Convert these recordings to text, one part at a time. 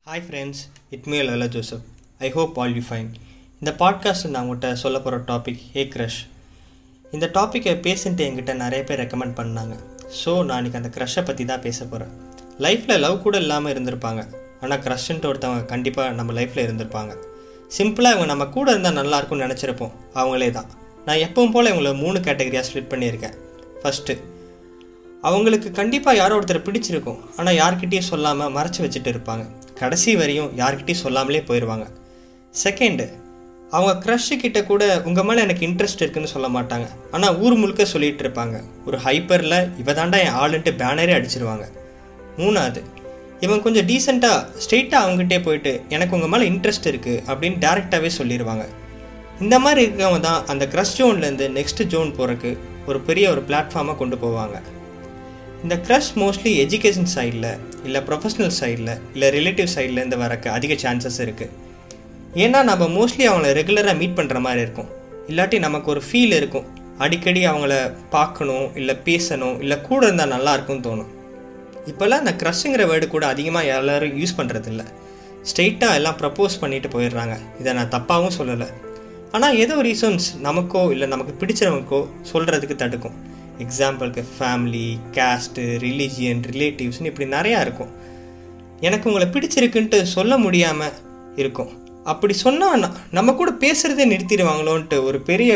Hi friends, it's me Lola Joseph. I hope all you fine. இந்த பாட்காஸ்ட்டில் நான் உங்கள்கிட்ட சொல்ல போகிற டாபிக் ஹே க்ரஷ். இந்த டாப்பிக்கை பேசிட்டு என்கிட்ட நிறைய பேர் ரெக்கமெண்ட் பண்ணாங்க. ஸோ நான் இன்றைக்கி அந்த க்ரஷை பற்றி தான் பேச போகிறேன். லைஃப்பில் லவ் கூட இல்லாமல் இருந்திருப்பாங்க, ஆனால் க்ரஷ்ன்ட்டு ஒருத்தவங்க கண்டிப்பாக நம்ம லைஃப்பில் இருந்திருப்பாங்க. சிம்பிளாக இவங்க நம்ம கூட இருந்தால் நல்லாயிருக்கும்னு நினச்சிருப்போம், அவங்களே தான். நான் எப்பவும் போல் இவங்களை 3 கேட்டகரியாக ஸ்ப்ளிட் பண்ணியிருக்கேன். ஃபஸ்ட்டு, அவங்களுக்கு கண்டிப்பாக யாரோ ஒருத்தர் பிடிச்சிருக்கும், ஆனால் யார்கிட்டையும் சொல்லாமல் மறைச்சி வச்சுட்டு இருப்பாங்க. கடைசி வரையும் யார்கிட்டையும் சொல்லாமலே போயிடுவாங்க. செகண்டு, அவங்க க்ரஷ்ஷுக்கிட்ட கூட உங்கள் மேலே எனக்கு இன்ட்ரெஸ்ட் இருக்குதுன்னு சொல்ல மாட்டாங்க, ஆனால் ஊர் முழுக்க சொல்லிகிட்டு இருப்பாங்க. ஒரு ஹைப்பரில் இவ தாண்டா என் ஆளுன்ட்டு பேனரே அடிச்சிருவாங்க. மூணாவது, இவங்க கொஞ்சம் டீசெண்டாக ஸ்ட்ரெயிட்டாக அவங்ககிட்டே போயிட்டு எனக்கு உங்கள் மேலே இன்ட்ரெஸ்ட் இருக்குது அப்படின்னு டேரெக்டாகவே சொல்லிடுவாங்க. இந்த மாதிரி இருக்கவங்க தான் அந்த க்ரஷ் ஜோன்லேருந்து நெக்ஸ்ட் ஜோன் போகிறதுக்கு ஒரு பெரிய பிளாட்ஃபார்மாக கொண்டு போவாங்க. இந்த க்ரஷ் மோஸ்ட்லி எஜுகேஷன் சைடில், இல்லை ப்ரொஃபஷ்னல் சைடில், இல்லை ரிலேட்டிவ் சைட்லேருந்து வரக்கு அதிக சான்சஸ் இருக்குது. ஏன்னா நம்ம மோஸ்ட்லி அவங்கள ரெகுலராக மீட் பண்ணுற மாதிரி இருக்கும். இல்லாட்டி நமக்கு ஒரு ஃபீல் இருக்கும், அடிக்கடி அவங்கள பார்க்கணும், இல்லை பேசணும், இல்லை கூட இருந்தால் நல்லாயிருக்கும்னு தோணும். இப்போல்லாம் அந்த க்ரஷ்ங்கிற வேர்டு கூட அதிகமாக எல்லோரும் யூஸ் பண்ணுறதில்ல. ஸ்ட்ரெயிட்டாக எல்லாம் ப்ரப்போஸ் பண்ணிட்டு போயிடுறாங்க. இதை நான் தப்பாகவும் சொல்லலை, ஆனால் ஏதோ ரீசன்ஸ் நமக்கோ இல்லை நமக்கு பிடிச்சவங்களுக்கோ சொல்கிறதுக்கு தடுக்கும். எக்ஸாம்பிளுக்கு ஃபேமிலி, கேஸ்ட்டு, ரிலீஜியன், ரிலேட்டிவ்ஸ்னு இப்படி நிறையா இருக்கும். எனக்கு உங்களை பிடிச்சிருக்குன்ட்டு சொல்ல முடியாமல் இருக்கும். அப்படி சொன்னால் நம்ம கூட பேசுகிறதே நிறுத்திடுவாங்களோன்ட்டு ஒரு பெரிய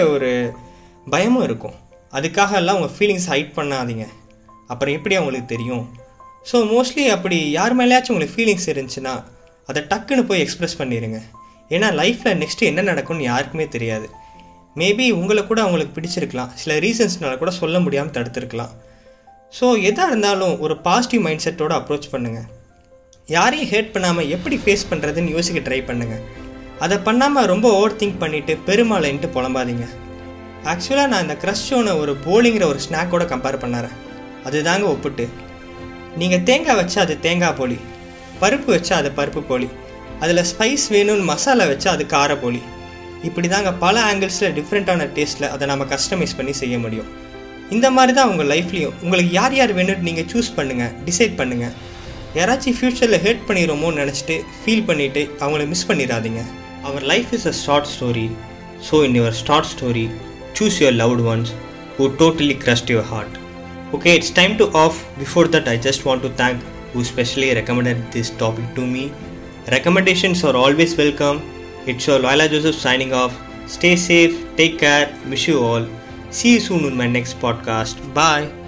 பயமும் இருக்கும். அதுக்காக எல்லாம் உங்கள் ஃபீலிங்ஸ் ஹைட் பண்ணாதீங்க, அப்புறம் எப்படி அவங்களுக்கு தெரியும்? ஸோ மோஸ்ட்லி அப்படி யார் மேலேயாச்சும் உங்களுக்கு ஃபீலிங்ஸ் இருந்துச்சுன்னா அதை டக்குன்னு போய் எக்ஸ்ப்ரெஸ் பண்ணிடுங்க. ஏன்னா லைஃப்பில் நெக்ஸ்ட்டு என்ன நடக்கும்னு யாருக்குமே தெரியாது. மேபி உங்களை கூட அவங்களுக்கு பிடிச்சிருக்கலாம், சில ரீசன்ஸ்னால கூட சொல்ல முடியாமல் தடுத்துருக்கலாம். ஸோ எதாக இருந்தாலும் ஒரு பாசிட்டிவ் மைண்ட் செட்டோடு அப்ரோச் பண்ணுங்கள். யாரையும் ஹேட் பண்ணாமல் எப்படி ஃபேஸ் பண்ணுறதுன்னு யோசிக்க ட்ரை பண்ணுங்கள். அதை பண்ணாமல் ரொம்ப ஓவர் திங்க் பண்ணிவிட்டு பெருமாளைன்ட்டு புலம்பாதீங்க. ஆக்சுவலாக நான் இந்த க்ரஷ் ஷோனை ஒரு போலிங்கிற ஒரு ஸ்நாக்கோட கம்பேர் பண்ணறேன். அது தாங்க ஒப்பிட்டு. நீங்கள் தேங்காய் வச்சா அது தேங்காய் போலி, பருப்பு வச்சா அது பருப்பு போலி, அதில் ஸ்பைஸ் வேணும்னு மசாலா வச்சா அது கார போலி. இப்படி தாங்க பல ஆங்கிள்ஸில் டிஃப்ரெண்ட்டான டேஸ்ட்டில் அதை நம்ம கஸ்டமைஸ் பண்ணி செய்ய முடியும். இந்த மாதிரி தான் உங்கள் லைஃப்லேயும் உங்களுக்கு யார் யார் வேணும்னு நீங்கள் சூஸ் பண்ணுங்கள், டிசைட் பண்ணுங்கள். யாராச்சும் ஃப்யூச்சரில் ஹேட் பண்ணிடுமோன்னு நினச்சிட்டு ஃபீல் பண்ணிவிட்டு அவங்கள மிஸ் பண்ணிடாதீங்க. Our life is a short story. So in your short story, choose your loved ones who totally crushed your heart. Okay, it's time to off. Before that, I just want to thank who specially recommended this topic to me. Recommendations are always welcome. It's your Lola Joseph signing off. Stay safe, take care, wish you all. See you soon in my next podcast. Bye.